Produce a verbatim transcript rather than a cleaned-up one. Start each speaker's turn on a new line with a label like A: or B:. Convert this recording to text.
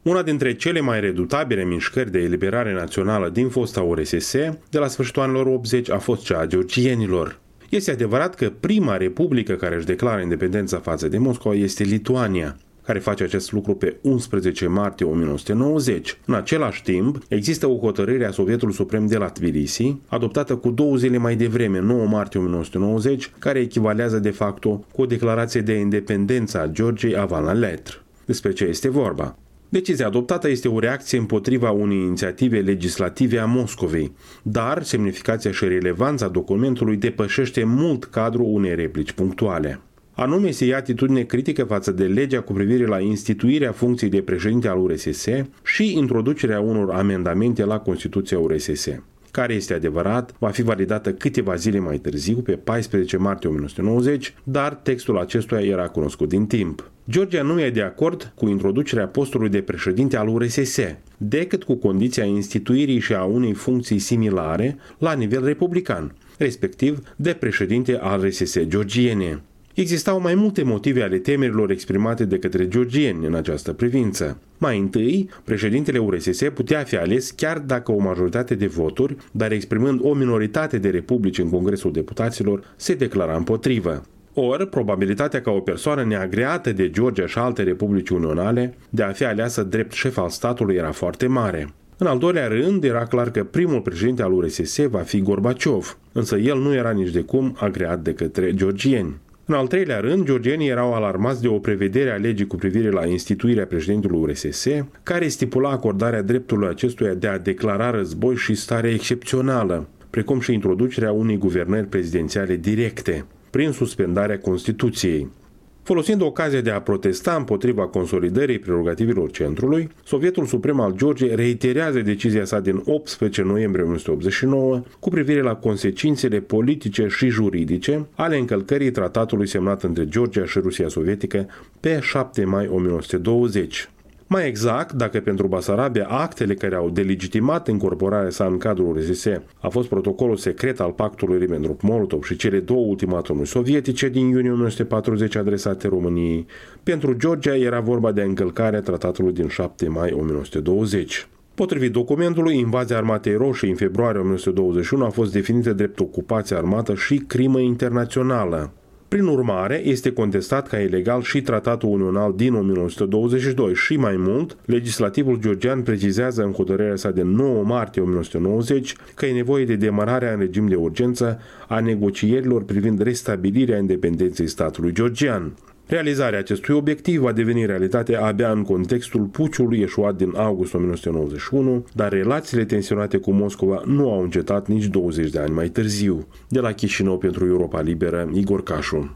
A: Una dintre cele mai redutabile mișcări de eliberare națională din fosta U R S S de la sfârșitul anilor optzeci a fost cea a georgienilor. Este adevărat că prima republică care își declară independența față de Moscova este Lituania, care face acest lucru pe unsprezece martie o mie nouă sute nouăzeci. În același timp, există o hotărâre a Sovjetului Suprem de la Tbilisi, adoptată cu două zile mai devreme, nouă martie o mie nouă sute nouăzeci, care echivalează de facto cu o declarație de independență a Georgiei avant la lettre. Despre ce este vorba? Decizia adoptată este o reacție împotriva unei inițiative legislative a Moscovei, dar semnificația și relevanța documentului depășește mult cadrul unei replici punctuale. Anume se ia atitudine critică față de legea cu privire la instituirea funcției de președinte al U R S S și introducerea unor amendamente la Constituția U R S S, care este adevărat, va fi validată câteva zile mai târziu, pe paisprezece martie o mie nouă sute nouăzeci, dar textul acestuia era cunoscut din timp. Georgia nu e de acord cu introducerea postului de președinte al U R S S, decât cu condiția instituirii și a unei funcții similare la nivel republican, respectiv de președinte al R S S georgiene. Existau mai multe motive ale temerilor exprimate de către georgieni în această privință. Mai întâi, președintele U R S S putea fi ales chiar dacă o majoritate de voturi, dar exprimând o minoritate de republici în Congresul Deputaților, se declara împotrivă. Ori, probabilitatea ca o persoană neagreată de Georgia și alte republici unionale de a fi aleasă drept șef al statului era foarte mare. În al doilea rând, era clar că primul președinte al U R S S va fi Gorbaciov, însă el nu era nici de cum agreat de către georgieni. În al treilea rând, georgienii erau alarmați de o prevedere a legii cu privire la instituirea președintelui U R S S, care stipula acordarea dreptului acestuia de a declara război și stare excepțională, precum și introducerea unei guvernări prezidențiale directe, prin suspendarea Constituției. Folosind ocazia de a protesta împotriva consolidării prerogativelor centrului, Sovietul Suprem al Georgiei reiterează decizia sa din optsprezece noiembrie o mie nouă sute optzeci și nouă cu privire la consecințele politice și juridice ale încălcării tratatului semnat între Georgia și Rusia Sovietică pe șapte mai o mie nouă sute douăzeci. Mai exact, dacă pentru Basarabia actele care au delegitimat incorporarea sa în cadrul U R S S a fost protocolul secret al pactului Ribbentrop-Molotov și cele două ultimatumuri sovietice din iunie o mie nouă sute patruzeci adresate României, pentru Georgia era vorba de încălcarea tratatului din șapte mai o mie nouă sute douăzeci. Potrivit documentului, invazia Armatei Roșii în februarie o mie nouă sute douăzeci și unu a fost definită drept ocupație armată și crimă internațională. Prin urmare, este contestat ca ilegal și tratatul unional din o mie nouă sute douăzeci și doi și, mai mult, legislativul georgian precizează în hotărârea sa de nouă martie o mie nouă sute nouăzeci că e nevoie de demararea în regim de urgență a negocierilor privind restabilirea independenței statului georgian. Realizarea acestui obiectiv va deveni realitate abia în contextul puciului eșuat din august o mie nouă sute nouăzeci și unu, dar relațiile tensionate cu Moscova nu au încetat nici douăzeci de ani mai târziu. De la Chișinău pentru Europa Liberă, Igor Cașu.